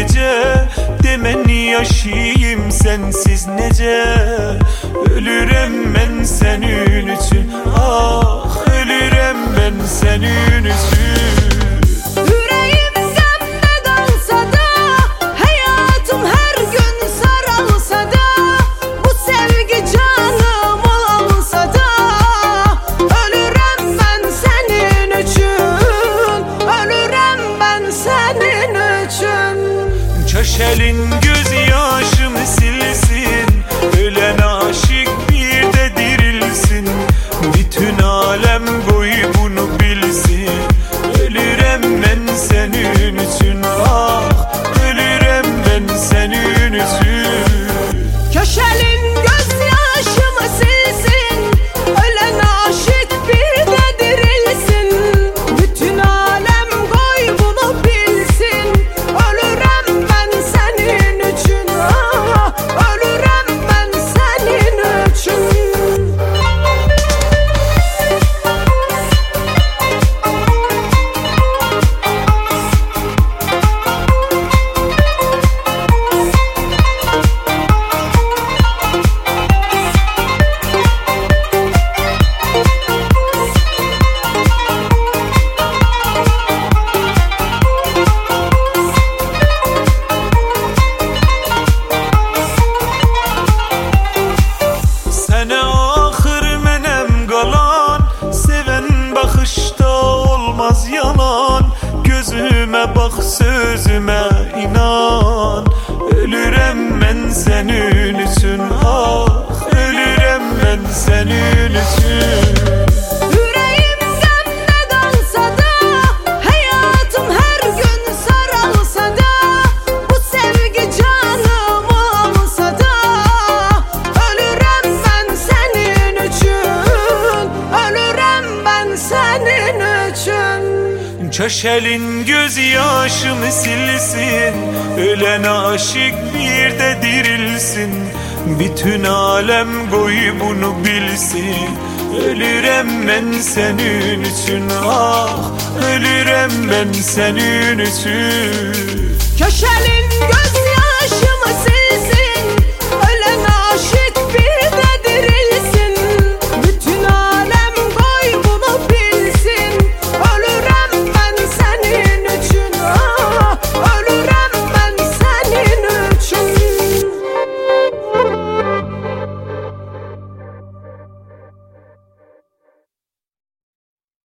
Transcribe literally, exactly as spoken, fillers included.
gece. Demen yaşayayım sensiz nece. Ölürem ben senin için, ah ölürem ben senin için. Köşelin gözyaşımı silsin, ölen aşık bir de dirilsin. Bütün alem boyu bunu bilsin. Ölürem ben senin için, ah ölürem ben senin için. Köşelin gözyaşımı silsin, ölen aşık bir de dirilsin. Bütün alem boyu bunu bilsin. Ölürem ben senin için, ah ölürem ben senin için. Sene ahır menem qalan, seven bakışta olmaz yalan. Gözüme bak sözüme inan. Ölürem ben senin için, ah ölürem ben senin için. Köşelin gözyaşımı silsin, ölen aşık bir de dirilsin. Bütün alem boyu bunu bilsin. Ölürem ben senin için, ah ölürem ben senin için. Köşelin